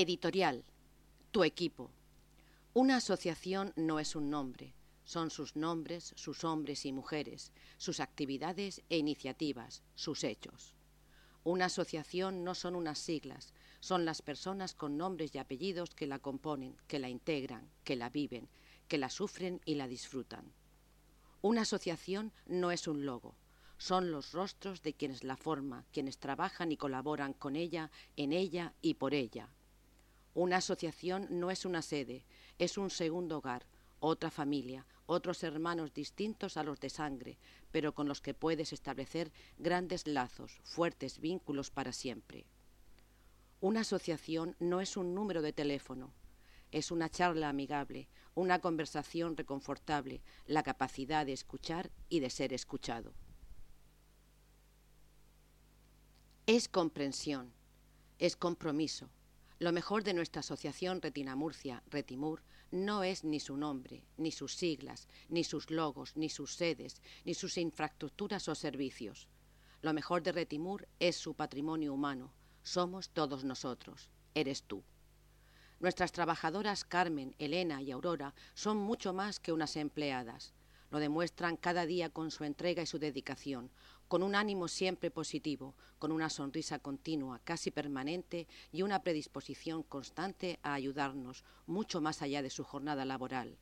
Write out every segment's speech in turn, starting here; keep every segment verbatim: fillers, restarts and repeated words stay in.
Editorial. Tu equipo. Una asociación no es un nombre, son sus nombres, sus hombres y mujeres, sus actividades e iniciativas, sus hechos. Una asociación no son unas siglas, son las personas con nombres y apellidos que la componen, que la integran, que la viven, que la sufren y la disfrutan. Una asociación no es un logo, son los rostros de quienes la forman, quienes trabajan y colaboran con ella, en ella y por ella. Una asociación no es una sede, es un segundo hogar, otra familia, otros hermanos distintos a los de sangre, pero con los que puedes establecer grandes lazos, fuertes vínculos para siempre. Una asociación no es un número de teléfono, es una charla amigable, una conversación reconfortable, la capacidad de escuchar y de ser escuchado. Es comprensión, es compromiso. Lo mejor de nuestra asociación Retina Murcia, Retimur, no es ni su nombre, ni sus siglas, ni sus logos, ni sus sedes, ni sus infraestructuras o servicios. Lo mejor de Retimur es su patrimonio humano. Somos todos nosotros. Eres tú. Nuestras trabajadoras Carmen, Elena y Aurora son mucho más que unas empleadas. Lo demuestran cada día con su entrega y su dedicación, con un ánimo siempre positivo, con una sonrisa continua, casi permanente y una predisposición constante a ayudarnos, mucho más allá de su jornada laboral.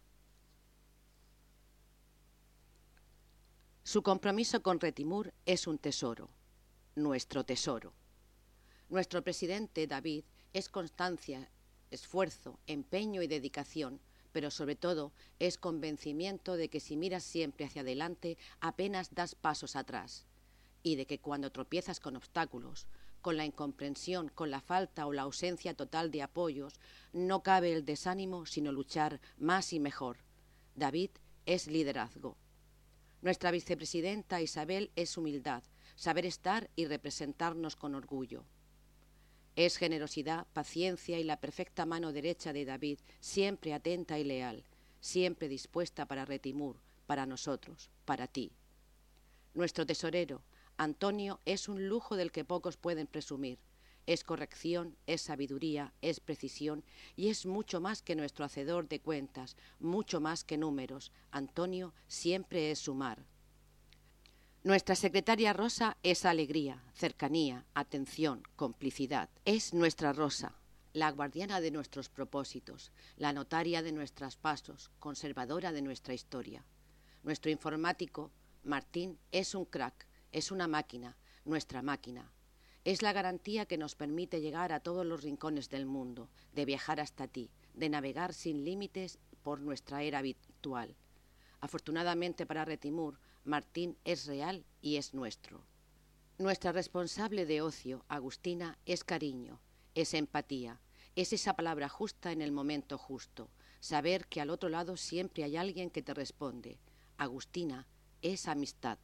Su compromiso con Retimur es un tesoro, nuestro tesoro. Nuestro presidente, David, es constancia, esfuerzo, empeño y dedicación, pero sobre todo es convencimiento de que si miras siempre hacia adelante apenas das pasos atrás, y de que cuando tropiezas con obstáculos, con la incomprensión, con la falta o la ausencia total de apoyos, no cabe el desánimo sino luchar más y mejor. David es liderazgo. Nuestra vicepresidenta Isabel es humildad, saber estar y representarnos con orgullo. Es generosidad, paciencia y la perfecta mano derecha de David, siempre atenta y leal, siempre dispuesta para Retimur, para nosotros, para ti. Nuestro tesorero, Antonio, es un lujo del que pocos pueden presumir. Es corrección, es sabiduría, es precisión y es mucho más que nuestro hacedor de cuentas, mucho más que números. Antonio siempre es sumar. Nuestra secretaria Rosa es alegría, cercanía, atención, complicidad. Es nuestra Rosa, la guardiana de nuestros propósitos, la notaria de nuestros pasos, conservadora de nuestra historia. Nuestro informático, Martín, es un crack, es una máquina, nuestra máquina. Es la garantía que nos permite llegar a todos los rincones del mundo, de viajar hasta ti, de navegar sin límites por nuestra era virtual. Afortunadamente para Retimur, Martín es real y es nuestro. Nuestra responsable de ocio, Agustina, es cariño, es empatía, es esa palabra justa en el momento justo, saber que al otro lado siempre hay alguien que te responde. Agustina es amistad.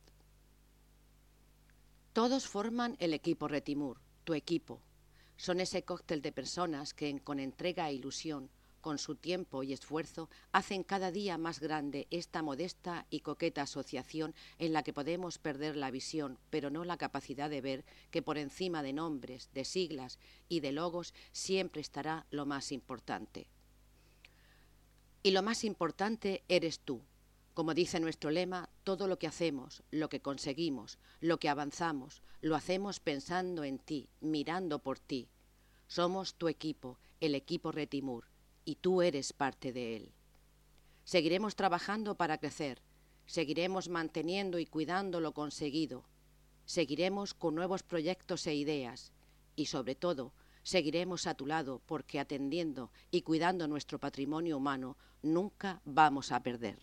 Todos forman el equipo Retimur, tu equipo. Son ese cóctel de personas que con entrega e ilusión, con su tiempo y esfuerzo, hacen cada día más grande esta modesta y coqueta asociación en la que podemos perder la visión, pero no la capacidad de ver que por encima de nombres, de siglas y de logos siempre estará lo más importante. Y lo más importante eres tú. Como dice nuestro lema, todo lo que hacemos, lo que conseguimos, lo que avanzamos, lo hacemos pensando en ti, mirando por ti. Somos tu equipo, el equipo Retimur, y tú eres parte de él. Seguiremos trabajando para crecer, seguiremos manteniendo y cuidando lo conseguido, seguiremos con nuevos proyectos e ideas y sobre todo seguiremos a tu lado porque atendiendo y cuidando nuestro patrimonio humano nunca vamos a perder.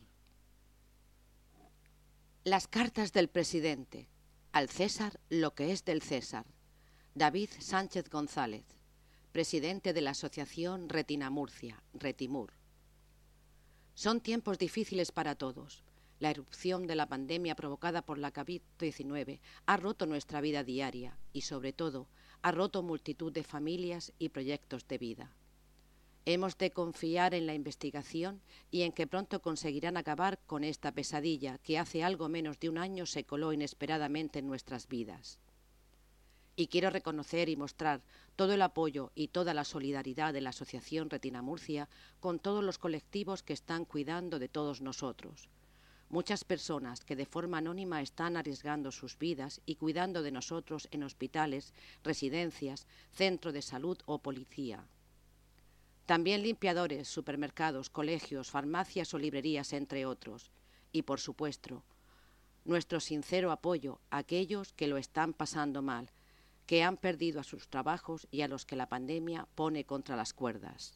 Las cartas del presidente. Al César lo que es del César. David Sánchez González, presidente de la Asociación Retina Murcia, Retimur. Son tiempos difíciles para todos. La erupción de la pandemia provocada por la COVID diecinueve ha roto nuestra vida diaria y, sobre todo, ha roto multitud de familias y proyectos de vida. Hemos de confiar en la investigación y en que pronto conseguirán acabar con esta pesadilla que hace algo menos de un año se coló inesperadamente en nuestras vidas. Y quiero reconocer y mostrar todo el apoyo y toda la solidaridad de la Asociación Retina Murcia con todos los colectivos que están cuidando de todos nosotros. Muchas personas que de forma anónima están arriesgando sus vidas y cuidando de nosotros en hospitales, residencias, centro de salud o policía. También limpiadores, supermercados, colegios, farmacias o librerías, entre otros. Y, por supuesto, nuestro sincero apoyo a aquellos que lo están pasando mal, que han perdido a sus trabajos y a los que la pandemia pone contra las cuerdas.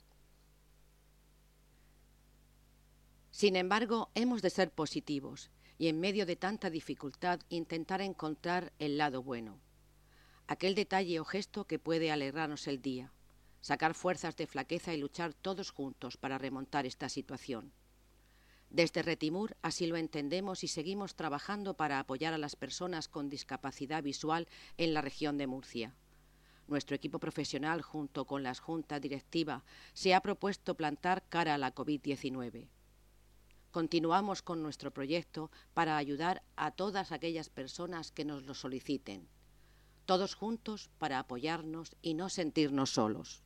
Sin embargo, hemos de ser positivos y en medio de tanta dificultad intentar encontrar el lado bueno. Aquel detalle o gesto que puede alegrarnos el día, sacar fuerzas de flaqueza y luchar todos juntos para remontar esta situación. Desde Retimur así lo entendemos y seguimos trabajando para apoyar a las personas con discapacidad visual en la región de Murcia. Nuestro equipo profesional, junto con la Junta Directiva, se ha propuesto plantar cara a la COVID diecinueve. Continuamos con nuestro proyecto para ayudar a todas aquellas personas que nos lo soliciten. Todos juntos para apoyarnos y no sentirnos solos.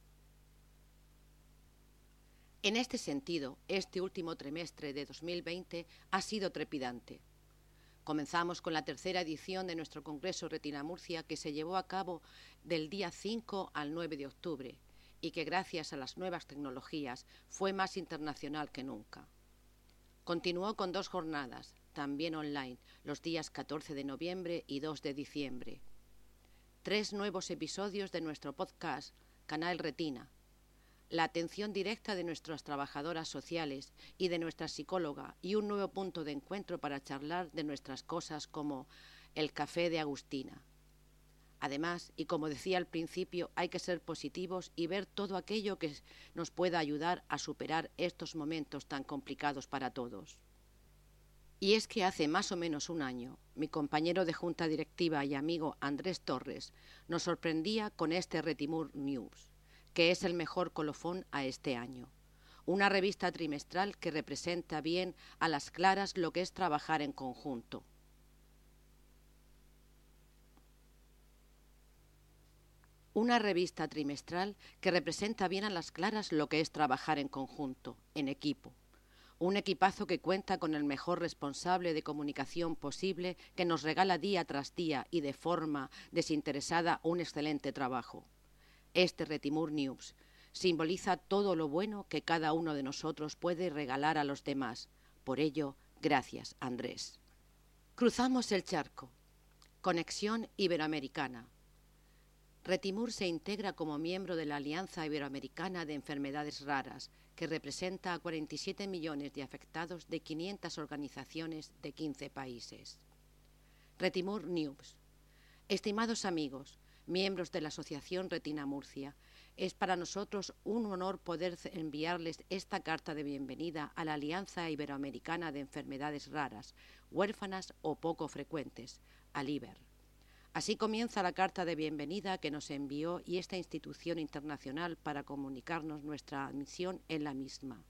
En este sentido, este último trimestre de dos mil veinte ha sido trepidante. Comenzamos con la tercera edición de nuestro Congreso Retina Murcia, que se llevó a cabo del día cinco al nueve de octubre y que gracias a las nuevas tecnologías fue más internacional que nunca. Continuó con dos jornadas, también online, los días catorce de noviembre y dos de diciembre. Tres nuevos episodios de nuestro podcast, Canal Retina, la atención directa de nuestras trabajadoras sociales y de nuestra psicóloga y un nuevo punto de encuentro para charlar de nuestras cosas como el café de Agustina. Además, y como decía al principio, hay que ser positivos y ver todo aquello que nos pueda ayudar a superar estos momentos tan complicados para todos. Y es que hace más o menos un año, mi compañero de junta directiva y amigo Andrés Torres nos sorprendía con este Retimur News, que es el mejor colofón a este año. Una revista trimestral que representa bien a las claras lo que es trabajar en conjunto. Una revista trimestral que representa bien a las claras lo que es trabajar en conjunto, en equipo. Un equipazo que cuenta con el mejor responsable de comunicación posible que nos regala día tras día y de forma desinteresada un excelente trabajo. Este Retimur News simboliza todo lo bueno que cada uno de nosotros puede regalar a los demás. Por ello, gracias, Andrés. Cruzamos el charco. Conexión Iberoamericana. Retimur se integra como miembro de la Alianza Iberoamericana de Enfermedades Raras, que representa a cuarenta y siete millones de afectados de quinientas organizaciones de quince países. Retimur News. Estimados amigos, miembros de la Asociación Retina Murcia, es para nosotros un honor poder enviarles esta carta de bienvenida a la Alianza Iberoamericana de Enfermedades Raras, Huérfanas o Poco Frecuentes, ALIBER. Así comienza la carta de bienvenida que nos envió y esta institución internacional para comunicarnos nuestra admisión en la misma.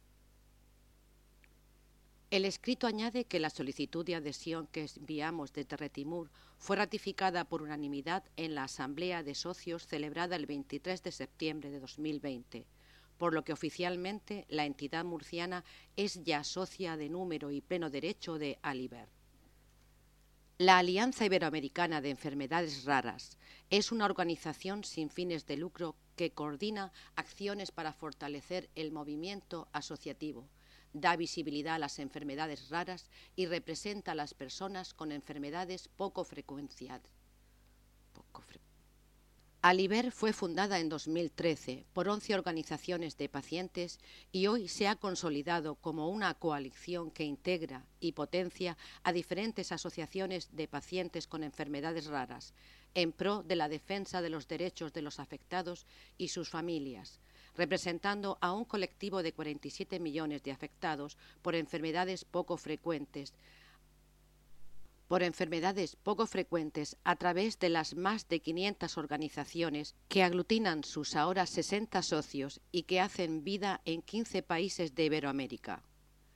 El escrito añade que la solicitud de adhesión que enviamos desde Retimur fue ratificada por unanimidad en la Asamblea de Socios celebrada el veintitrés de septiembre de dos mil veinte, por lo que oficialmente la entidad murciana es ya socia de número y pleno derecho de ALIBER. La Alianza Iberoamericana de Enfermedades Raras es una organización sin fines de lucro que coordina acciones para fortalecer el movimiento asociativo, da visibilidad a las enfermedades raras y representa a las personas con enfermedades poco frecuenciadas. Poco fre- ALIBER fue fundada en dos mil trece por once organizaciones de pacientes y hoy se ha consolidado como una coalición que integra y potencia a diferentes asociaciones de pacientes con enfermedades raras en pro de la defensa de los derechos de los afectados y sus familias, representando a un colectivo de cuarenta y siete millones de afectados por enfermedades poco frecuentes, por enfermedades poco frecuentes a través de las más de quinientas organizaciones que aglutinan sus ahora sesenta socios y que hacen vida en quince países de Iberoamérica.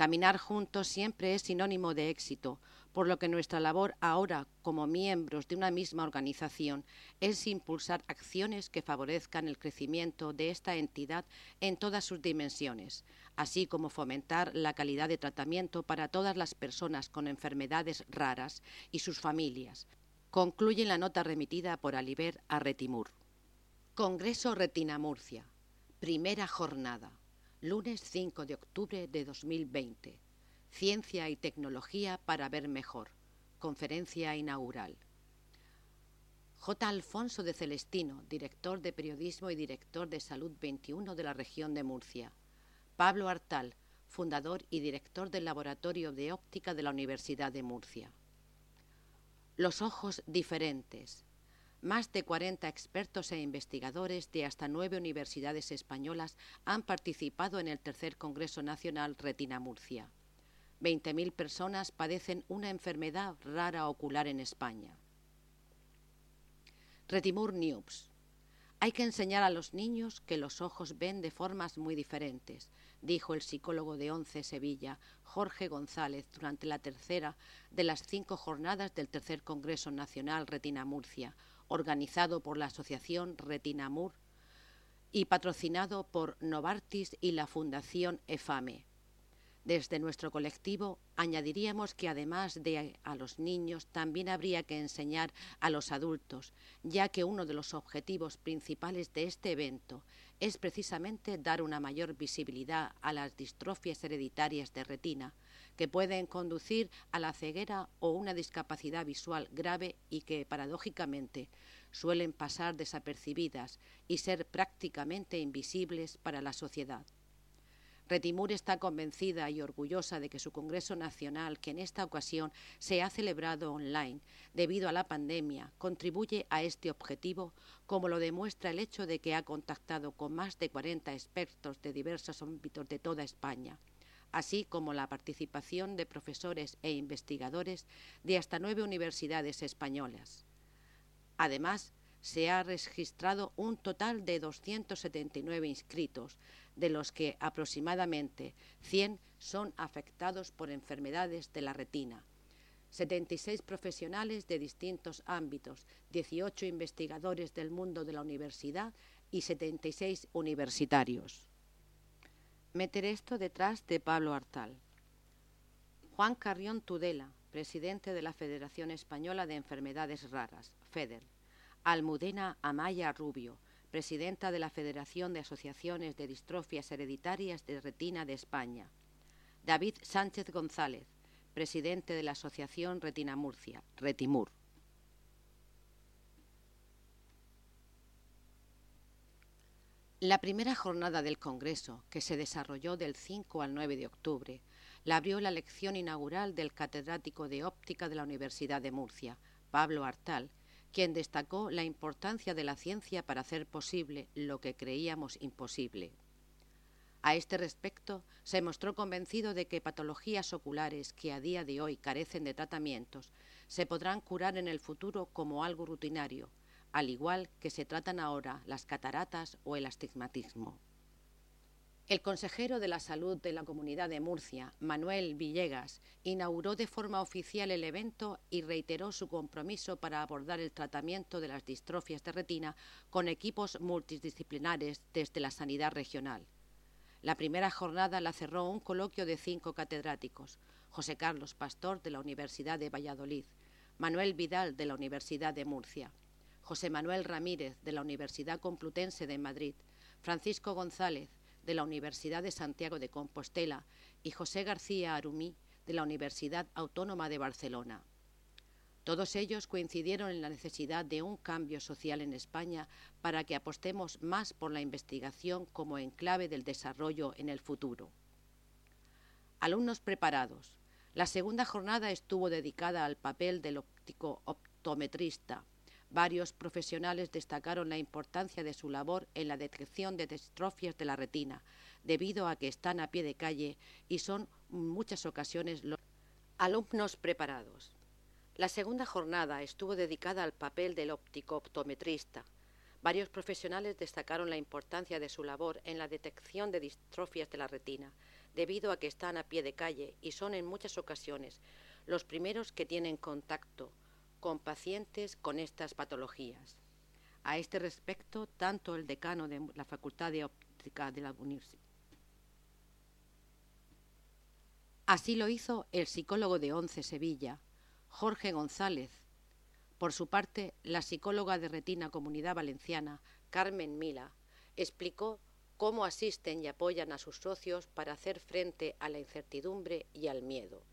Caminar juntos siempre es sinónimo de éxito, por lo que nuestra labor ahora, como miembros de una misma organización, es impulsar acciones que favorezcan el crecimiento de esta entidad en todas sus dimensiones, así como fomentar la calidad de tratamiento para todas las personas con enfermedades raras y sus familias. Concluye la nota remitida por Aliber a Retimur. Congreso Retina Murcia. Primera jornada. Lunes cinco de octubre de dos mil veinte. Ciencia y tecnología para ver mejor. Conferencia inaugural. J. Alfonso de Celestino, director de Periodismo y director de Salud veintiuno de la región de Murcia. Pablo Artal, fundador y director del Laboratorio de Óptica de la Universidad de Murcia. Los ojos diferentes. Más de cuarenta expertos e investigadores de hasta nueve universidades españolas han participado en el tercer Congreso Nacional Retina Murcia. veinte mil personas padecen una enfermedad rara ocular en España. Retimur News. Hay que enseñar a los niños que los ojos ven de formas muy diferentes, dijo el psicólogo de ONCE Sevilla, Jorge González, durante la tercera de las cinco jornadas del tercer Congreso Nacional Retina Murcia, organizado por la Asociación Retina Mur y patrocinado por Novartis y la Fundación EFAME. Desde nuestro colectivo añadiríamos que además de a los niños también habría que enseñar a los adultos, ya que uno de los objetivos principales de este evento es precisamente dar una mayor visibilidad a las distrofias hereditarias de retina, que pueden conducir a la ceguera o una discapacidad visual grave y que, paradójicamente, suelen pasar desapercibidas y ser prácticamente invisibles para la sociedad. Retimur está convencida y orgullosa de que su Congreso Nacional, que en esta ocasión se ha celebrado online debido a la pandemia, contribuye a este objetivo, como lo demuestra el hecho de que ha contactado con más de cuarenta expertos de diversos ámbitos de toda España, así como la participación de profesores e investigadores de hasta nueve universidades españolas. Además, se ha registrado un total de doscientos setenta y nueve inscritos, de los que aproximadamente cien son afectados por enfermedades de la retina, setenta y seis profesionales de distintos ámbitos, dieciocho investigadores del mundo de la universidad y setenta y seis universitarios. Meter esto detrás de Pablo Artal. Juan Carrión Tudela, presidente de la Federación Española de Enfermedades Raras, FEDER. Almudena Amaya Rubio, presidenta de la Federación de Asociaciones de Distrofias Hereditarias de Retina de España. David Sánchez González, presidente de la Asociación Retina Murcia, Retimur. La primera jornada del Congreso, que se desarrolló del cinco al nueve de octubre, la abrió la lección inaugural del catedrático de óptica de la Universidad de Murcia, Pablo Artal, quien destacó la importancia de la ciencia para hacer posible lo que creíamos imposible. A este respecto, se mostró convencido de que patologías oculares que a día de hoy carecen de tratamientos se podrán curar en el futuro como algo rutinario, al igual que se tratan ahora las cataratas o el astigmatismo. El consejero de la Salud de la Comunidad de Murcia, Manuel Villegas, inauguró de forma oficial el evento y reiteró su compromiso para abordar el tratamiento de las distrofias de retina con equipos multidisciplinares desde la sanidad regional. La primera jornada la cerró un coloquio de cinco catedráticos: José Carlos Pastor, de la Universidad de Valladolid; Manuel Vidal, de la Universidad de Murcia; José Manuel Ramírez, de la Universidad Complutense de Madrid; Francisco González, de la Universidad de Santiago de Compostela, y José García Arumí, de la Universidad Autónoma de Barcelona. Todos ellos coincidieron en la necesidad de un cambio social en España para que apostemos más por la investigación como enclave del desarrollo en el futuro. Alumnos preparados. La segunda jornada estuvo dedicada al papel del óptico optometrista. Varios profesionales destacaron la importancia de su labor en la detección de distrofias de la retina, debido a que están a pie de calle y son en muchas ocasiones los alumnos preparados. La segunda jornada estuvo dedicada al papel del óptico optometrista. Varios profesionales destacaron la importancia de su labor en la detección de distrofias de la retina, debido a que están a pie de calle y son en muchas ocasiones los primeros que tienen contacto con pacientes con estas patologías. A este respecto, tanto el decano de la Facultad de Óptica de la Universidad. Así lo hizo el psicólogo de ONCE Sevilla, Jorge González. Por su parte, la psicóloga de Retina Comunidad Valenciana, Carmen Mila, explicó cómo asisten y apoyan a sus socios para hacer frente a la incertidumbre y al miedo.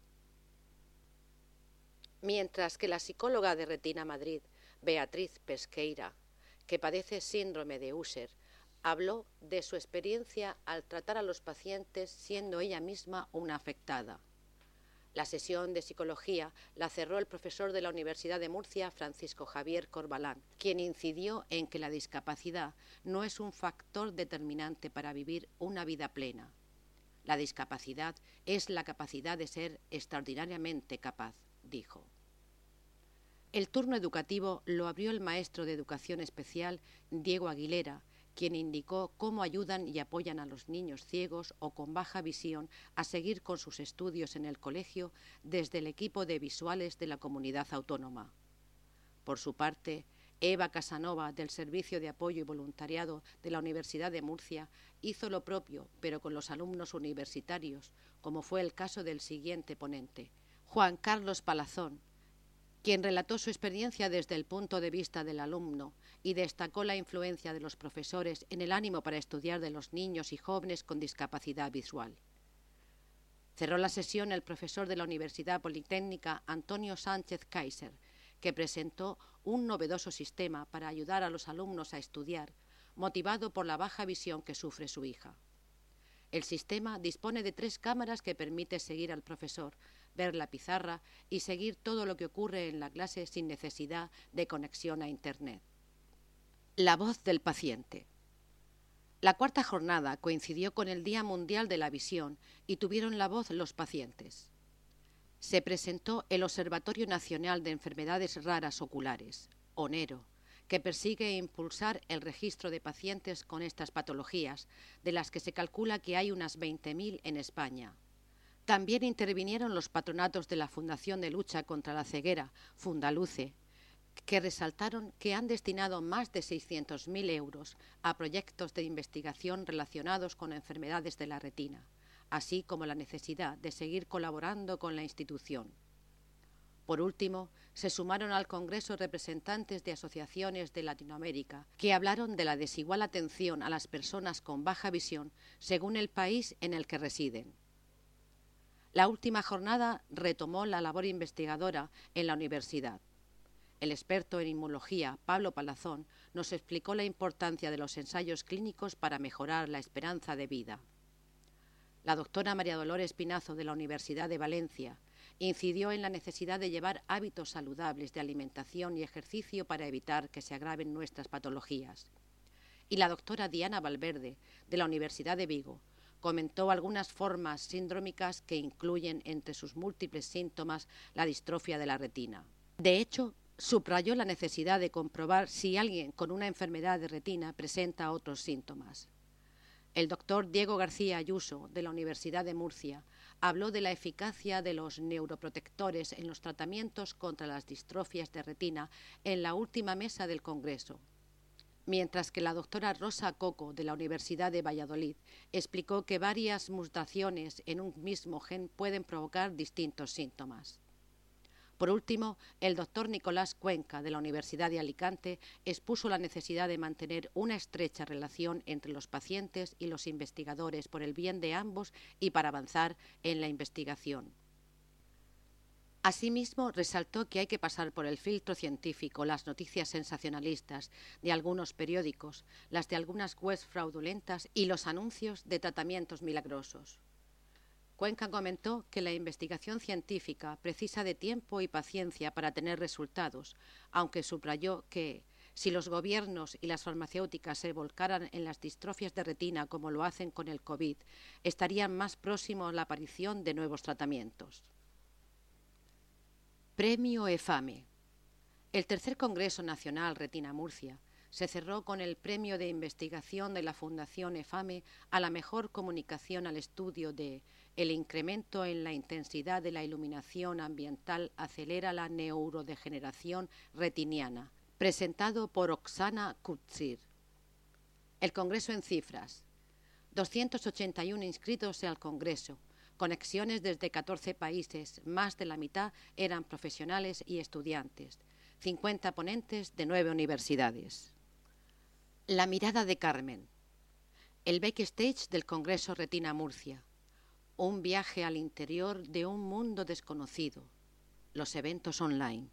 Mientras que la psicóloga de Retina Madrid, Beatriz Pesqueira, que padece síndrome de Usher, habló de su experiencia al tratar a los pacientes siendo ella misma una afectada. La sesión de psicología la cerró el profesor de la Universidad de Murcia, Francisco Javier Corbalán, quien incidió en que la discapacidad no es un factor determinante para vivir una vida plena. La discapacidad es la capacidad de ser extraordinariamente capaz, dijo. El turno educativo lo abrió el maestro de educación especial, Diego Aguilera, quien indicó cómo ayudan y apoyan a los niños ciegos o con baja visión a seguir con sus estudios en el colegio desde el equipo de visuales de la comunidad autónoma. Por su parte, Eva Casanova, del Servicio de Apoyo y Voluntariado de la Universidad de Murcia, hizo lo propio, pero con los alumnos universitarios, como fue el caso del siguiente ponente, Juan Carlos Palazón, quien relató su experiencia desde el punto de vista del alumno y destacó la influencia de los profesores en el ánimo para estudiar de los niños y jóvenes con discapacidad visual. Cerró la sesión el profesor de la Universidad Politécnica, Antonio Sánchez Kaiser, que presentó un novedoso sistema para ayudar a los alumnos a estudiar, motivado por la baja visión que sufre su hija. El sistema dispone de tres cámaras que permite seguir al profesor, ver la pizarra y seguir todo lo que ocurre en la clase sin necesidad de conexión a Internet. La voz del paciente. La cuarta jornada coincidió con el Día Mundial de la Visión y tuvieron la voz los pacientes. Se presentó el Observatorio Nacional de Enfermedades Raras Oculares, ONERO, que persigue impulsar el registro de pacientes con estas patologías, de las que se calcula que hay unas veinte mil en España. También intervinieron los patronatos de la Fundación de Lucha contra la Ceguera, Fundaluce, que resaltaron que han destinado más de seiscientos mil euros a proyectos de investigación relacionados con enfermedades de la retina, así como la necesidad de seguir colaborando con la institución. Por último, se sumaron al Congreso representantes de asociaciones de Latinoamérica, que hablaron de la desigual atención a las personas con baja visión según el país en el que residen. La última jornada retomó la labor investigadora en la universidad. El experto en inmunología, Pablo Palazón, nos explicó la importancia de los ensayos clínicos para mejorar la esperanza de vida. La doctora María Dolores Pinazo, de la Universidad de Valencia, incidió en la necesidad de llevar hábitos saludables de alimentación y ejercicio para evitar que se agraven nuestras patologías. Y la doctora Diana Valverde, de la Universidad de Vigo, comentó algunas formas síndrómicas que incluyen entre sus múltiples síntomas la distrofia de la retina. De hecho, subrayó la necesidad de comprobar si alguien con una enfermedad de retina presenta otros síntomas. El doctor Diego García Ayuso, de la Universidad de Murcia, habló de la eficacia de los neuroprotectores en los tratamientos contra las distrofias de retina en la última mesa del Congreso, mientras que la doctora Rosa Coco, de la Universidad de Valladolid, explicó que varias mutaciones en un mismo gen pueden provocar distintos síntomas. Por último, el doctor Nicolás Cuenca, de la Universidad de Alicante, expuso la necesidad de mantener una estrecha relación entre los pacientes y los investigadores por el bien de ambos y para avanzar en la investigación. Asimismo, resaltó que hay que pasar por el filtro científico las noticias sensacionalistas de algunos periódicos, las de algunas webs fraudulentas y los anuncios de tratamientos milagrosos. Cuenca comentó que la investigación científica precisa de tiempo y paciencia para tener resultados, aunque subrayó que, si los gobiernos y las farmacéuticas se volcaran en las distrofias de retina como lo hacen con el COVID, estarían más próximos a la aparición de nuevos tratamientos. Premio EFAME. El tercer Congreso Nacional Retina Murcia se cerró con el premio de investigación de la Fundación EFAME a la mejor comunicación al estudio de el incremento en la intensidad de la iluminación ambiental acelera la neurodegeneración retiniana, presentado por Oksana Kutsir. El Congreso en cifras. doscientos ochenta y uno inscritos al Congreso, conexiones desde catorce países, más de la mitad eran profesionales y estudiantes, cincuenta ponentes de nueve universidades. La mirada de Carmen. El backstage del Congreso Retina Murcia. Un viaje al interior de un mundo desconocido. Los eventos online.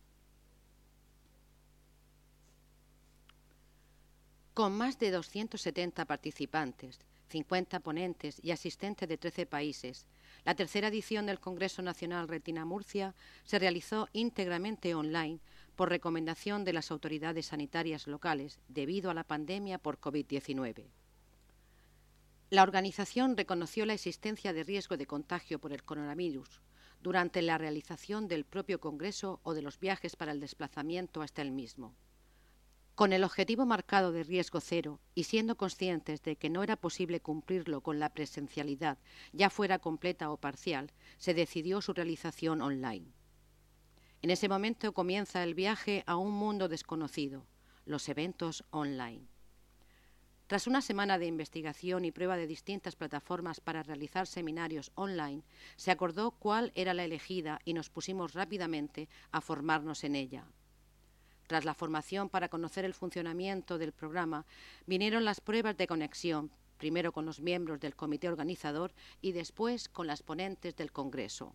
Con más de doscientos setenta participantes, cincuenta ponentes y asistentes de trece países, la tercera edición del Congreso Nacional Retina Murcia se realizó íntegramente online por recomendación de las autoridades sanitarias locales debido a la pandemia por COVID diecinueve. La organización reconoció la existencia de riesgo de contagio por el coronavirus durante la realización del propio Congreso o de los viajes para el desplazamiento hasta el mismo. Con el objetivo marcado de riesgo cero y siendo conscientes de que no era posible cumplirlo con la presencialidad, ya fuera completa o parcial, se decidió su realización online. En ese momento comienza el viaje a un mundo desconocido, los eventos online. Tras una semana de investigación y prueba de distintas plataformas para realizar seminarios online, se acordó cuál era la elegida y nos pusimos rápidamente a formarnos en ella. Tras la formación para conocer el funcionamiento del programa, vinieron las pruebas de conexión, primero con los miembros del comité organizador y después con las ponentes del Congreso.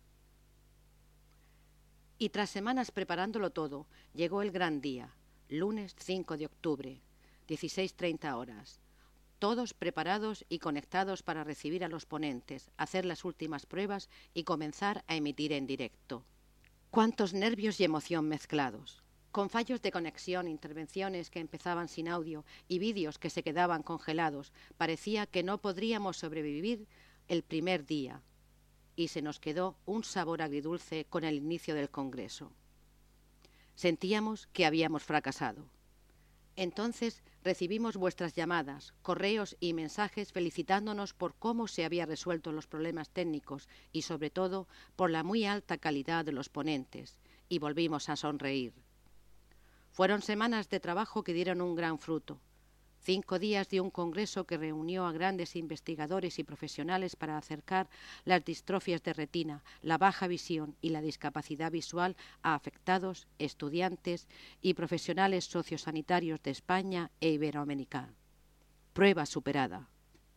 Y tras semanas preparándolo todo, llegó el gran día, lunes cinco de octubre, dieciséis treinta horas. Todos preparados y conectados para recibir a los ponentes, hacer las últimas pruebas y comenzar a emitir en directo. ¡Cuántos nervios y emoción mezclados! Con fallos de conexión, intervenciones que empezaban sin audio y vídeos que se quedaban congelados, parecía que no podríamos sobrevivir el primer día. Y se nos quedó un sabor agridulce con el inicio del Congreso. Sentíamos que habíamos fracasado. Entonces recibimos vuestras llamadas, correos y mensajes felicitándonos por cómo se habían resuelto los problemas técnicos y sobre todo por la muy alta calidad de los ponentes, y volvimos a sonreír. Fueron semanas de trabajo que dieron un gran fruto. Cinco días de un congreso que reunió a grandes investigadores y profesionales para acercar las distrofias de retina, la baja visión y la discapacidad visual a afectados, estudiantes y profesionales sociosanitarios de España e Iberoamérica. Prueba superada.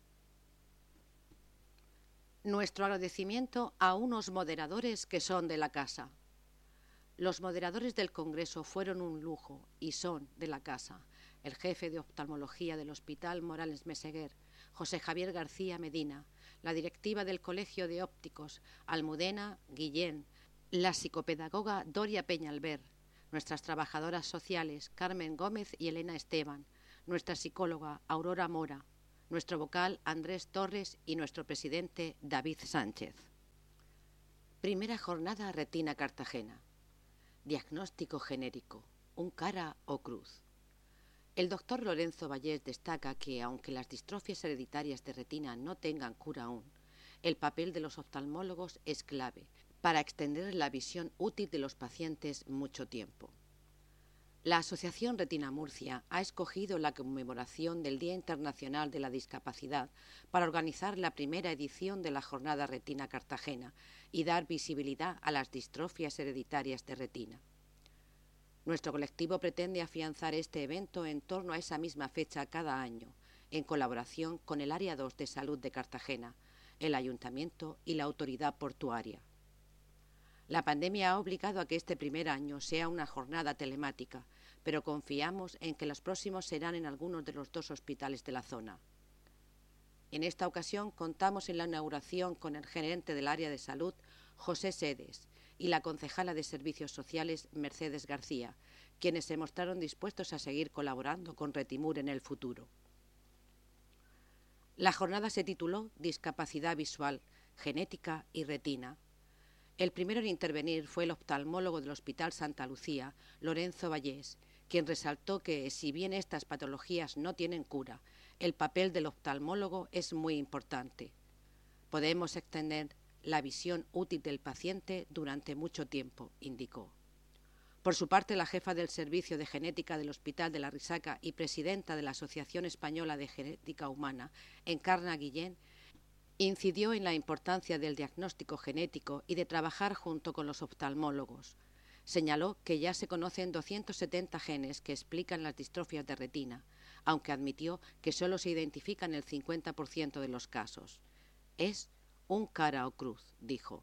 Nuestro agradecimiento a unos moderadores que son de la casa. Los moderadores del Congreso fueron un lujo y son de la casa. El jefe de oftalmología del Hospital Morales Meseguer, José Javier García Medina, la directiva del Colegio de Ópticos, Almudena Guillén, la psicopedagoga Doria Peñalver, nuestras trabajadoras sociales Carmen Gómez y Elena Esteban, nuestra psicóloga Aurora Mora, nuestro vocal Andrés Torres y nuestro presidente David Sánchez. Primera jornada Retina Cartagena. Diagnóstico genérico, un cara o cruz. El doctor Lorenzo Vallés destaca que, aunque las distrofias hereditarias de retina no tengan cura aún, el papel de los oftalmólogos es clave para extender la visión útil de los pacientes mucho tiempo. La Asociación Retina Murcia ha escogido la conmemoración del Día Internacional de la Discapacidad para organizar la primera edición de la Jornada Retina Cartagena y dar visibilidad a las distrofias hereditarias de retina. Nuestro colectivo pretende afianzar este evento en torno a esa misma fecha cada año, en colaboración con el Área dos de Salud de Cartagena, el Ayuntamiento y la Autoridad Portuaria. La pandemia ha obligado a que este primer año sea una jornada telemática, pero confiamos en que los próximos serán en algunos de los dos hospitales de la zona. En esta ocasión contamos en la inauguración con el gerente del área de salud, José Sedes, y la concejala de Servicios Sociales, Mercedes García, quienes se mostraron dispuestos a seguir colaborando con Retimur en el futuro. La jornada se tituló Discapacidad visual, genética y retina. El primero en intervenir fue el oftalmólogo del Hospital Santa Lucía, Lorenzo Vallés, quien resaltó que, si bien estas patologías no tienen cura, el papel del oftalmólogo es muy importante. Podemos extender la visión útil del paciente durante mucho tiempo, indicó. Por su parte, la jefa del Servicio de Genética del Hospital de la Risaca y presidenta de la Asociación Española de Genética Humana, Encarna Guillén, incidió en la importancia del diagnóstico genético y de trabajar junto con los oftalmólogos. Señaló que ya se conocen doscientos setenta genes que explican las distrofias de retina, aunque admitió que solo se identifican el cincuenta por ciento de los casos. Es un cara o cruz, dijo.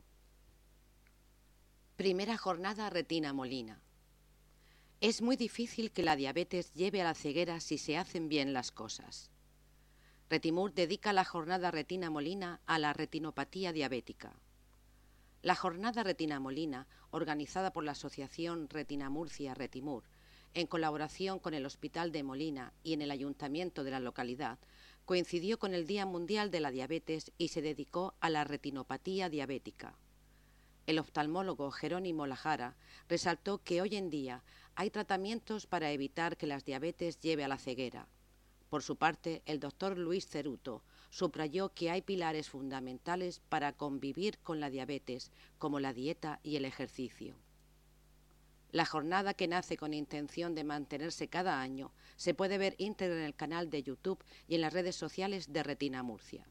Primera jornada Retina Molina. Es muy difícil que la diabetes lleve a la ceguera si se hacen bien las cosas. Retimur dedica la jornada Retina Molina a la retinopatía diabética. La jornada Retina Molina, organizada por la Asociación Retina Murcia Retimur, en colaboración con el Hospital de Molina y en el Ayuntamiento de la localidad, coincidió con el Día Mundial de la Diabetes y se dedicó a la retinopatía diabética. El oftalmólogo Jerónimo Lajara resaltó que hoy en día hay tratamientos para evitar que la diabetes lleve a la ceguera. Por su parte, el doctor Luis Ceruto subrayó que hay pilares fundamentales para convivir con la diabetes, como la dieta y el ejercicio. La jornada, que nace con intención de mantenerse cada año, se puede ver íntegra en el canal de YouTube y en las redes sociales de Retina Murcia.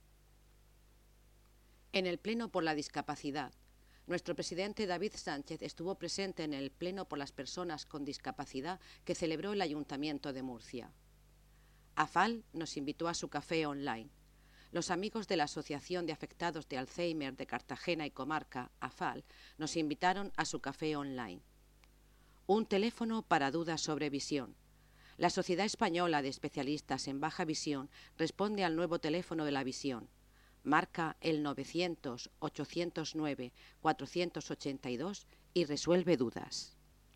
En el Pleno por la Discapacidad, nuestro presidente David Sánchez estuvo presente en el Pleno por las Personas con Discapacidad que celebró el Ayuntamiento de Murcia. AFAL nos invitó a su café online. Los amigos de la Asociación de Afectados de Alzheimer de Cartagena y Comarca, AFAL, nos invitaron a su café online. Un teléfono para dudas sobre visión. La Sociedad Española de Especialistas en Baja Visión responde al nuevo teléfono de la visión. Marca el novecientos, ochocientos nueve, cuatrocientos ochenta y dos y resuelve dudas.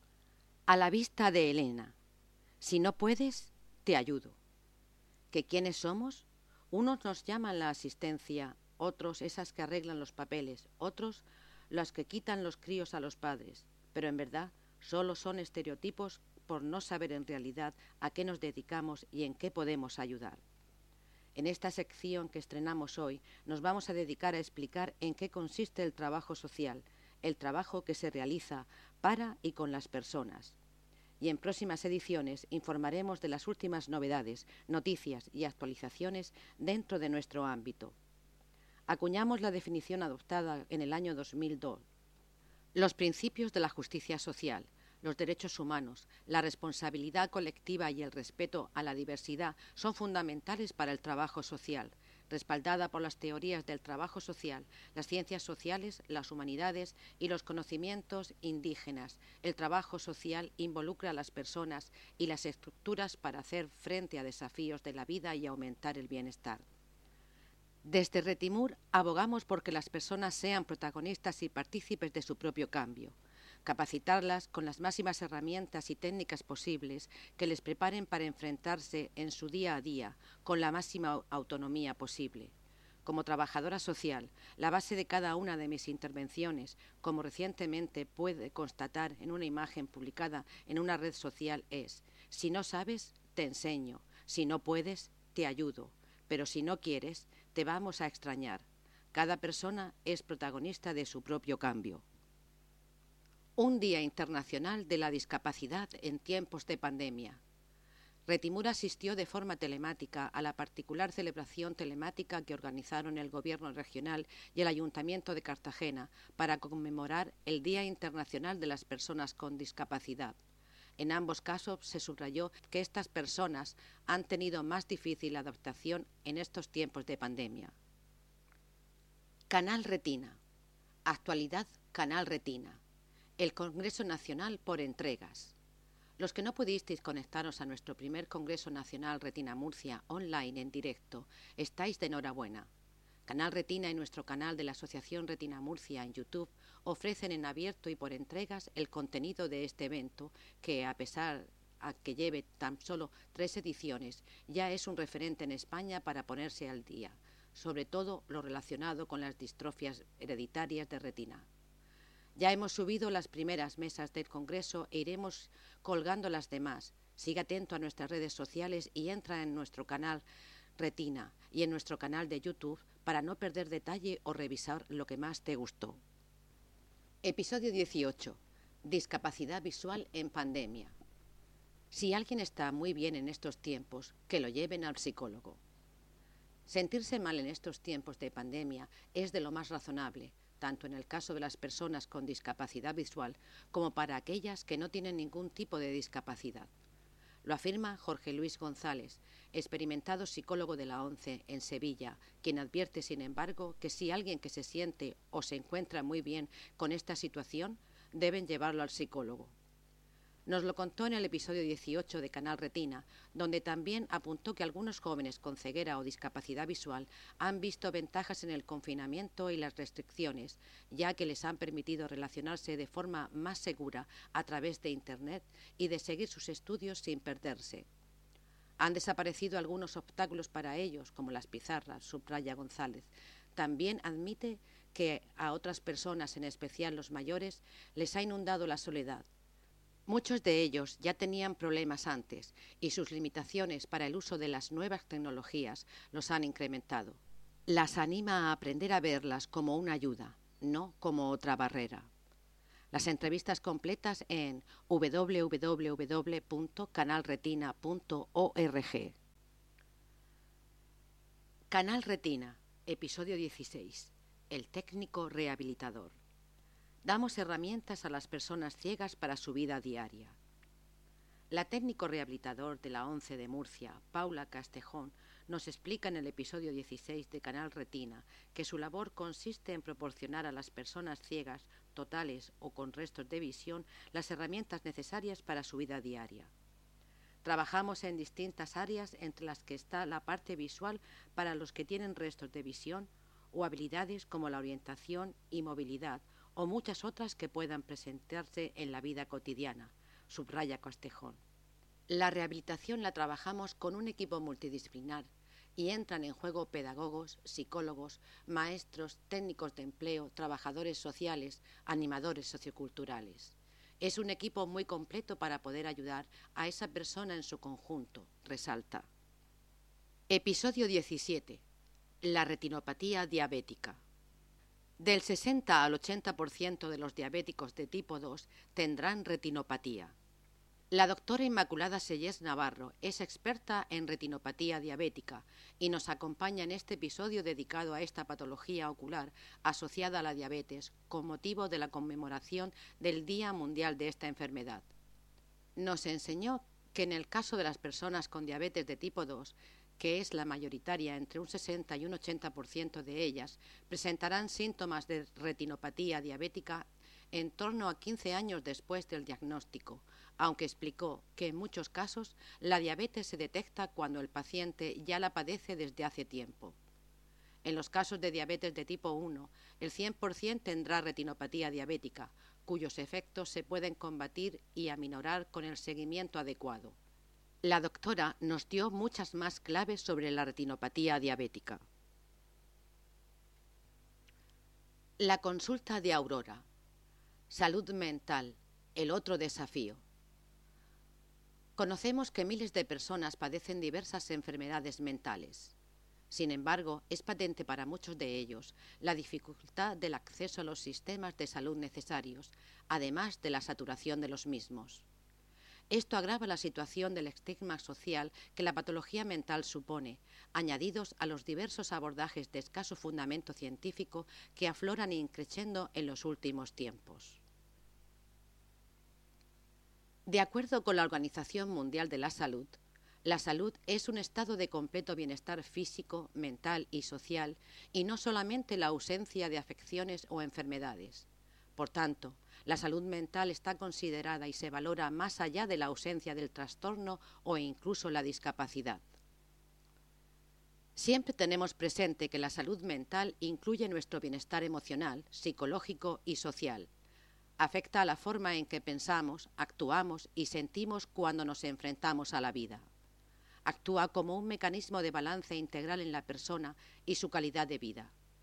A la vista de Elena. Si no puedes, te ayudo. ¿Que quiénes somos? Unos nos llaman la asistencia, otros esas que arreglan los papeles, otros las que quitan los críos a los padres, pero en verdad solo son estereotipos por no saber en realidad a qué nos dedicamos y en qué podemos ayudar. En esta sección que estrenamos hoy nos vamos a dedicar a explicar en qué consiste el trabajo social, el trabajo que se realiza para y con las personas. Y en próximas ediciones informaremos de las últimas novedades, noticias y actualizaciones dentro de nuestro ámbito. Acuñamos la definición adoptada en el año dos mil dos. Los principios de la justicia social, los derechos humanos, la responsabilidad colectiva y el respeto a la diversidad son fundamentales para el trabajo social, respaldada por las teorías del trabajo social, las ciencias sociales, las humanidades y los conocimientos indígenas. El trabajo social involucra a las personas y las estructuras para hacer frente a desafíos de la vida y aumentar el bienestar. Desde Retimur abogamos por que las personas sean protagonistas y partícipes de su propio cambio. Capacitarlas con las máximas herramientas y técnicas posibles que les preparen para enfrentarse en su día a día con la máxima autonomía posible. Como trabajadora social, la base de cada una de mis intervenciones, como recientemente puede constatar en una imagen publicada en una red social, es: si no sabes, te enseño; si no puedes, te ayudo; pero si no quieres, te vamos a extrañar. Cada persona es protagonista de su propio cambio. Un Día Internacional de la Discapacidad en tiempos de pandemia. Retimur asistió de forma telemática a la particular celebración telemática que organizaron el Gobierno regional y el Ayuntamiento de Cartagena para conmemorar el Día Internacional de las Personas con Discapacidad. En ambos casos se subrayó que estas personas han tenido más difícil adaptación en estos tiempos de pandemia. Canal Retina. Actualidad Canal Retina. El Congreso Nacional por entregas. Los que no pudisteis conectaros a nuestro primer Congreso Nacional Retina Murcia online en directo, estáis de enhorabuena. Canal Retina y nuestro canal de la Asociación Retina Murcia en YouTube ofrecen en abierto y por entregas el contenido de este evento que, a pesar a que lleve tan solo tres ediciones, ya es un referente en España para ponerse al día, sobre todo lo relacionado con las distrofias hereditarias de retina. Ya hemos subido las primeras mesas del Congreso e iremos colgando las demás. Sigue atento a nuestras redes sociales y entra en nuestro canal Retina y en nuestro canal de YouTube para no perder detalle o revisar lo que más te gustó. Episodio dieciocho. Discapacidad visual en pandemia. Si alguien está muy bien en estos tiempos, que lo lleven al psicólogo. Sentirse mal en estos tiempos de pandemia es de lo más razonable, tanto en el caso de las personas con discapacidad visual como para aquellas que no tienen ningún tipo de discapacidad. Lo afirma Jorge Luis González, experimentado psicólogo de la ONCE en Sevilla, quien advierte, sin embargo, que si alguien que se siente o se encuentra muy bien con esta situación, deben llevarlo al psicólogo. Nos lo contó en el episodio dieciocho de Canal Retina, donde también apuntó que algunos jóvenes con ceguera o discapacidad visual han visto ventajas en el confinamiento y las restricciones, ya que les han permitido relacionarse de forma más segura a través de Internet y de seguir sus estudios sin perderse. Han desaparecido algunos obstáculos para ellos, como las pizarras, subraya González. También admite que a otras personas, en especial los mayores, les ha inundado la soledad. Muchos de ellos ya tenían problemas antes y sus limitaciones para el uso de las nuevas tecnologías los han incrementado. Las anima a aprender a verlas como una ayuda, no como otra barrera. Las entrevistas completas en doble u doble u doble u punto canal retina punto org. Canal Retina, episodio dieciséis. El técnico rehabilitador. Damos herramientas a las personas ciegas para su vida diaria. La técnico rehabilitador de la ONCE de Murcia, Paula Castejón, nos explica en el episodio dieciséis de Canal Retina que su labor consiste en proporcionar a las personas ciegas, totales o con restos de visión, las herramientas necesarias para su vida diaria. Trabajamos en distintas áreas, entre las que está la parte visual para los que tienen restos de visión o habilidades como la orientación y movilidad, o muchas otras que puedan presentarse en la vida cotidiana, subraya Castejón. La rehabilitación la trabajamos con un equipo multidisciplinar y entran en juego pedagogos, psicólogos, maestros, técnicos de empleo, trabajadores sociales, animadores socioculturales. Es un equipo muy completo para poder ayudar a esa persona en su conjunto, resalta. Episodio diecisiete. La retinopatía diabética. Del sesenta al ochenta por ciento de los diabéticos de tipo dos tendrán retinopatía. La doctora Inmaculada Sellés Navarro es experta en retinopatía diabética y nos acompaña en este episodio dedicado a esta patología ocular asociada a la diabetes con motivo de la conmemoración del Día Mundial de esta enfermedad. Nos enseñó que en el caso de las personas con diabetes de tipo dos, que es la mayoritaria, entre un sesenta y un ochenta por ciento de ellas, presentarán síntomas de retinopatía diabética en torno a quince años después del diagnóstico, aunque explicó que en muchos casos la diabetes se detecta cuando el paciente ya la padece desde hace tiempo. En los casos de diabetes de tipo uno, el cien por ciento tendrá retinopatía diabética, cuyos efectos se pueden combatir y aminorar con el seguimiento adecuado. La doctora nos dio muchas más claves sobre la retinopatía diabética. La consulta de Aurora. Salud mental, el otro desafío. Conocemos que miles de personas padecen diversas enfermedades mentales. Sin embargo, es patente para muchos de ellos la dificultad del acceso a los sistemas de salud necesarios, además de la saturación de los mismos. Esto agrava la situación del estigma social que la patología mental supone, añadidos a los diversos abordajes de escaso fundamento científico que afloran increciendo en los últimos tiempos. De acuerdo con la Organización Mundial de la Salud, la salud es un estado de completo bienestar físico, mental y social, y no solamente la ausencia de afecciones o enfermedades. Por tanto, la salud mental está considerada y se valora más allá de la ausencia del trastorno o incluso la discapacidad. Siempre tenemos presente que la salud mental incluye nuestro bienestar emocional, psicológico y social. Afecta a la forma en que pensamos, actuamos y sentimos cuando nos enfrentamos a la vida. Actúa como un mecanismo de balance integral en la persona y su calidad de vida.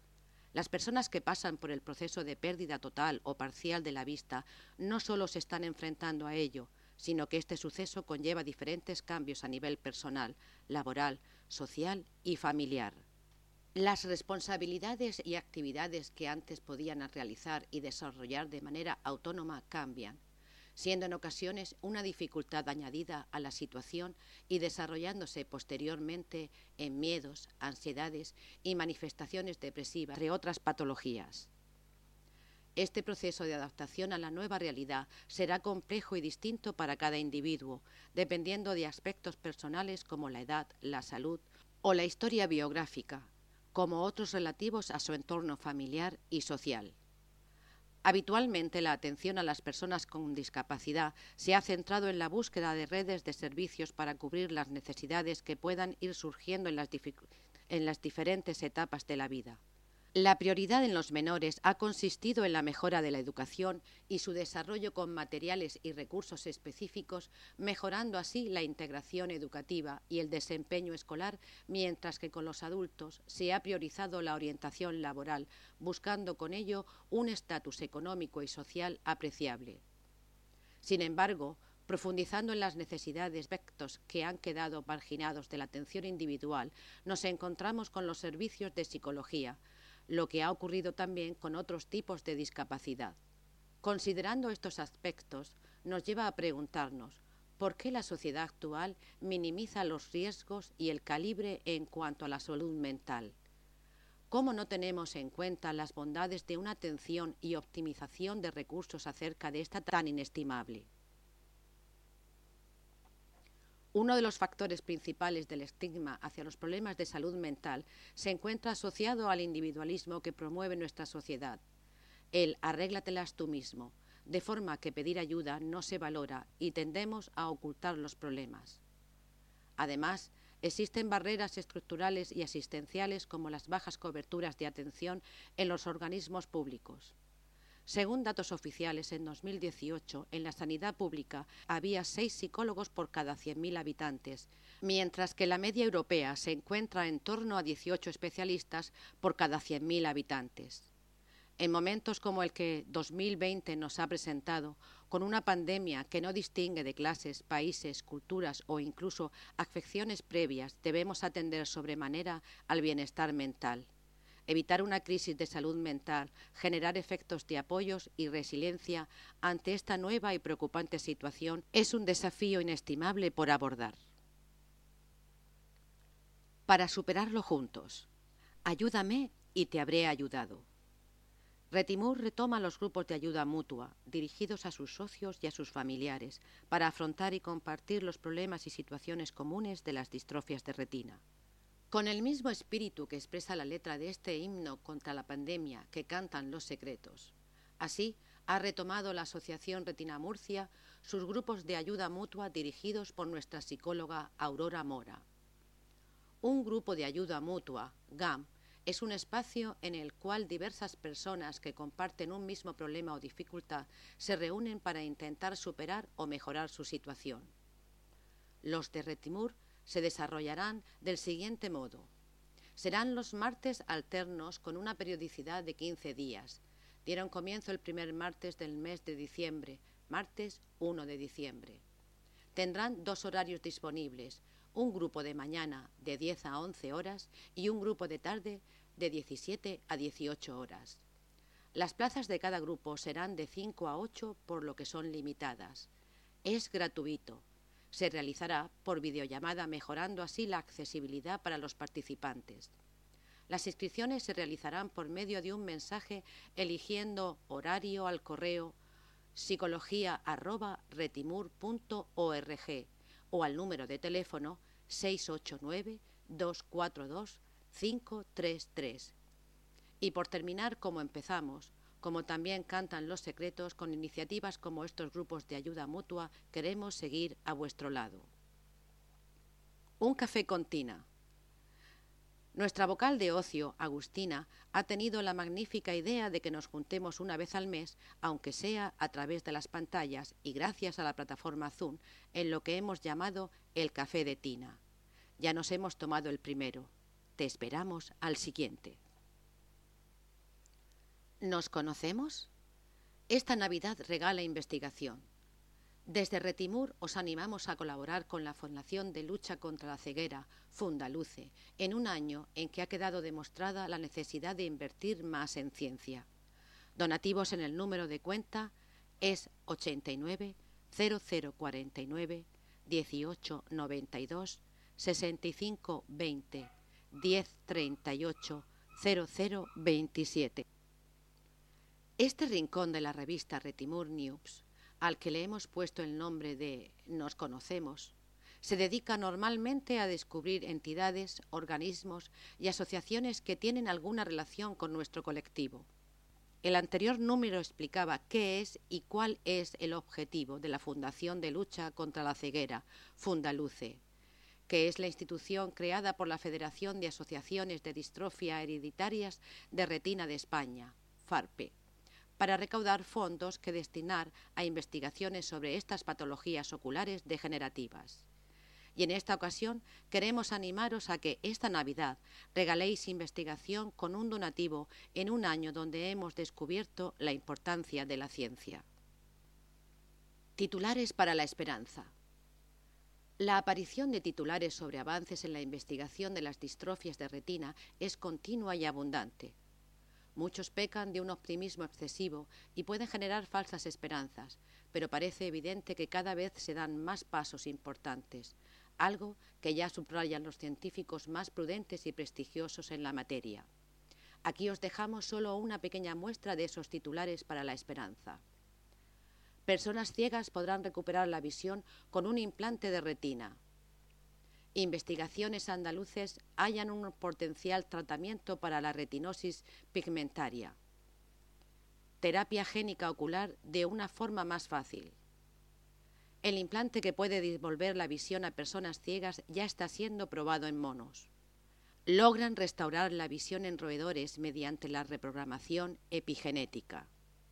Las personas que pasan por el proceso de pérdida total o parcial de la vista no solo se están enfrentando a ello, sino que este suceso conlleva diferentes cambios a nivel personal, laboral, social y familiar. Las responsabilidades y actividades que antes podían realizar y desarrollar de manera autónoma cambian, siendo en ocasiones una dificultad añadida a la situación y desarrollándose posteriormente en miedos, ansiedades y manifestaciones depresivas, entre otras patologías. Este proceso de adaptación a la nueva realidad será complejo y distinto para cada individuo, dependiendo de aspectos personales como la edad, la salud o la historia biográfica, como otros relativos a su entorno familiar y social. Habitualmente la atención a las personas con discapacidad se ha centrado en la búsqueda de redes de servicios para cubrir las necesidades que puedan ir surgiendo en las, en las diferentes etapas de la vida. La prioridad en los menores ha consistido en la mejora de la educación y su desarrollo con materiales y recursos específicos, mejorando así la integración educativa y el desempeño escolar, mientras que con los adultos se ha priorizado la orientación laboral, buscando con ello un estatus económico y social apreciable. Sin embargo, profundizando en las necesidades y aspectos que han quedado marginados de la atención individual, nos encontramos con los servicios de psicología, lo que ha ocurrido también con otros tipos de discapacidad. Considerando estos aspectos, nos lleva a preguntarnos por qué la sociedad actual minimiza los riesgos y el calibre en cuanto a la salud mental. ¿Cómo no tenemos en cuenta las bondades de una atención y optimización de recursos acerca de esta tan inestimable? Uno de los factores principales del estigma hacia los problemas de salud mental se encuentra asociado al individualismo que promueve nuestra sociedad. El arréglatelas tú mismo, de forma que pedir ayuda no se valora y tendemos a ocultar los problemas. Además, existen barreras estructurales y asistenciales como las bajas coberturas de atención en los organismos públicos. Según datos oficiales, en dos mil dieciocho, en la sanidad pública había seis psicólogos por cada cien mil habitantes, mientras que la media europea se encuentra en torno a dieciocho especialistas por cada cien mil habitantes. En momentos como el que dos mil veinte nos ha presentado, con una pandemia que no distingue de clases, países, culturas o incluso afecciones previas, debemos atender sobremanera al bienestar mental. Evitar una crisis de salud mental, generar efectos de apoyos y resiliencia ante esta nueva y preocupante situación es un desafío inestimable por abordar. Para superarlo juntos. Ayúdame y te habré ayudado. Retimur retoma los grupos de ayuda mutua, dirigidos a sus socios y a sus familiares, para afrontar y compartir los problemas y situaciones comunes de las distrofias de retina. Con el mismo espíritu que expresa la letra de este himno contra la pandemia que cantan Los Secretos. Así, ha retomado la Asociación Retina Murcia sus grupos de ayuda mutua dirigidos por nuestra psicóloga Aurora Mora. Un grupo de ayuda mutua, G A M, es un espacio en el cual diversas personas que comparten un mismo problema o dificultad se reúnen para intentar superar o mejorar su situación. Los de Retimur se desarrollarán del siguiente modo. Serán los martes alternos con una periodicidad de quince días. Dieron comienzo el primer martes del mes de diciembre, martes primero de diciembre. Tendrán dos horarios disponibles, un grupo de mañana de diez a once horas y un grupo de tarde de diecisiete a dieciocho horas. Las plazas de cada grupo serán de cinco a ocho, por lo que son limitadas. Es gratuito. Se realizará por videollamada, mejorando así la accesibilidad para los participantes. Las inscripciones se realizarán por medio de un mensaje eligiendo horario al correo psicología arroba retimur punto org o al número de teléfono seis ocho nueve, dos cuatro dos, cinco tres tres. Y por terminar, como empezamos, como también cantan Los Secretos, con iniciativas como estos grupos de ayuda mutua, queremos seguir a vuestro lado. Un café con Tina. Nuestra vocal de ocio, Agustina, ha tenido la magnífica idea de que nos juntemos una vez al mes, aunque sea a través de las pantallas y gracias a la plataforma Zoom, en lo que hemos llamado el Café de Tina. Ya nos hemos tomado el primero. Te esperamos al siguiente. ¿Nos conocemos? Esta Navidad regala investigación. Desde Retimur os animamos a colaborar con la Fundación de Lucha contra la Ceguera, Fundaluce, en un año en que ha quedado demostrada la necesidad de invertir más en ciencia. Donativos en el número de cuenta es ochenta y nueve, cero cero cuarenta y nueve, dieciocho noventa y dos, sesenta y cinco veinte, diez treinta y ocho, cero cero veintisiete. Este rincón de la revista Retimur News, al que le hemos puesto el nombre de Nos Conocemos, se dedica normalmente a descubrir entidades, organismos y asociaciones que tienen alguna relación con nuestro colectivo. El anterior número explicaba qué es y cuál es el objetivo de la Fundación de Lucha contra la Ceguera, Fundaluce, que es la institución creada por la Federación de Asociaciones de Distrofia Hereditarias de Retina de España, FARPE, para recaudar fondos que destinar a investigaciones sobre estas patologías oculares degenerativas. Y en esta ocasión queremos animaros a que esta Navidad regaléis investigación con un donativo en un año donde hemos descubierto la importancia de la ciencia. Titulares para la esperanza. La aparición de titulares sobre avances en la investigación de las distrofias de retina es continua y abundante. Muchos pecan de un optimismo excesivo y pueden generar falsas esperanzas, pero parece evidente que cada vez se dan más pasos importantes, algo que ya subrayan los científicos más prudentes y prestigiosos en la materia. Aquí os dejamos solo una pequeña muestra de esos titulares para la esperanza. Personas ciegas podrán recuperar la visión con un implante de retina. Investigaciones andaluces hallan un potencial tratamiento para la retinosis pigmentaria. Terapia génica ocular de una forma más fácil. El implante que puede devolver la visión a personas ciegas ya está siendo probado en monos. Logran restaurar la visión en roedores mediante la reprogramación epigenética.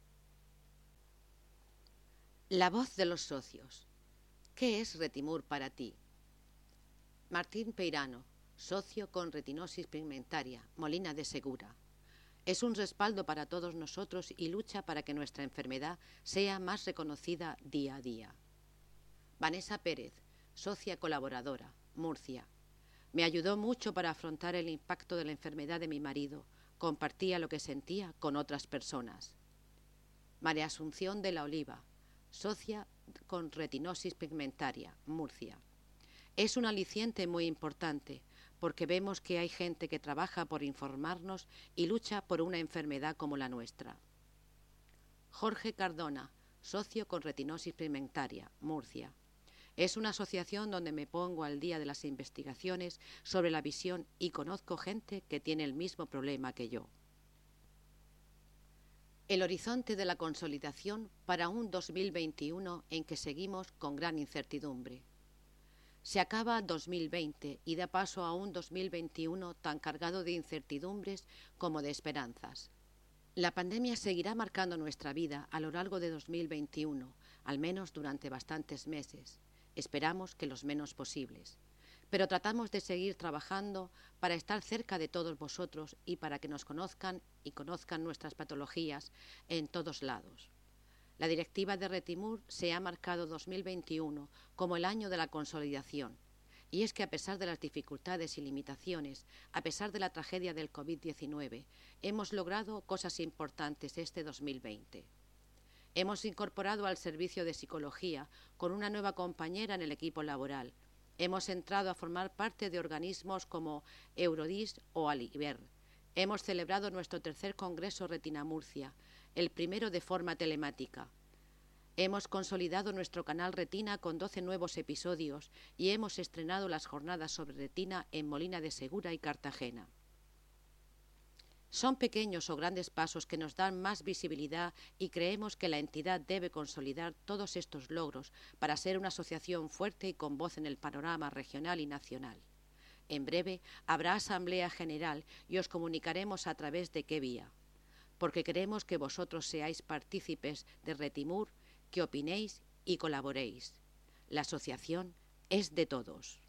La voz de los socios. ¿Qué es Retimur para ti? Martín Peirano, socio con retinosis pigmentaria, Molina de Segura. Es un respaldo para todos nosotros y lucha para que nuestra enfermedad sea más reconocida día a día. Vanessa Pérez, socia colaboradora, Murcia. Me ayudó mucho para afrontar el impacto de la enfermedad de mi marido. Compartía lo que sentía con otras personas. María Asunción de la Oliva, socia con retinosis pigmentaria, Murcia. Es un aliciente muy importante, porque vemos que hay gente que trabaja por informarnos y lucha por una enfermedad como la nuestra. Jorge Cardona, socio con retinosis pigmentaria, Murcia. Es una asociación donde me pongo al día de las investigaciones sobre la visión y conozco gente que tiene el mismo problema que yo. El horizonte de la consolidación para un dos mil veintiuno en que seguimos con gran incertidumbre. Se acaba dos mil veinte y da paso a un dos mil veintiuno tan cargado de incertidumbres como de esperanzas. La pandemia seguirá marcando nuestra vida a lo largo de dos mil veintiuno, al menos durante bastantes meses. Esperamos que los menos posibles. Pero tratamos de seguir trabajando para estar cerca de todos vosotros y para que nos conozcan y conozcan nuestras patologías en todos lados. La directiva de Retimur se ha marcado dos mil veintiuno como el año de la consolidación. Y es que a pesar de las dificultades y limitaciones, a pesar de la tragedia del COVID diecinueve, hemos logrado cosas importantes este dos mil veinte. Hemos incorporado al servicio de psicología con una nueva compañera en el equipo laboral. Hemos entrado a formar parte de organismos como Eurodis o Aliber. Hemos celebrado nuestro tercer Congreso Retina Murcia, el primero de forma telemática. Hemos consolidado nuestro canal Retina con doce nuevos episodios y hemos estrenado las jornadas sobre retina en Molina de Segura y Cartagena. Son pequeños o grandes pasos que nos dan más visibilidad y creemos que la entidad debe consolidar todos estos logros para ser una asociación fuerte y con voz en el panorama regional y nacional. En breve habrá Asamblea General y os comunicaremos a través de qué vía, porque queremos que vosotros seáis partícipes de Retimur, que opinéis y colaboréis. La asociación es de todos.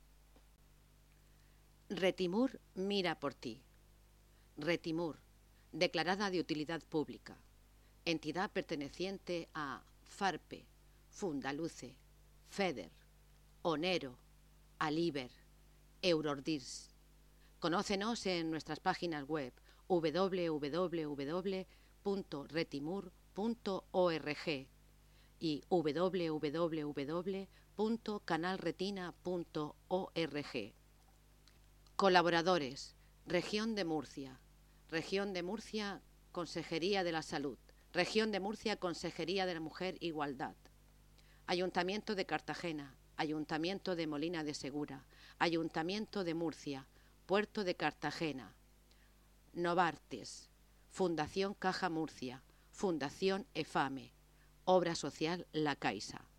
Retimur mira por ti. Retimur, declarada de utilidad pública, entidad perteneciente a FARPE, Fundaluce, FEDER, Onero, Aliber, Eurordirs. Conócenos en nuestras páginas web w w w punto retimur punto org y w w w punto canalretina punto org. Colaboradores: Región de Murcia, Región de Murcia, Consejería de la Salud, Región de Murcia, Consejería de la Mujer e Igualdad, Ayuntamiento de Cartagena, Ayuntamiento de Molina de Segura, Ayuntamiento de Murcia, Puerto de Cartagena, Novartes, Fundación Caja Murcia, Fundación EFAME, Obra Social La Caixa.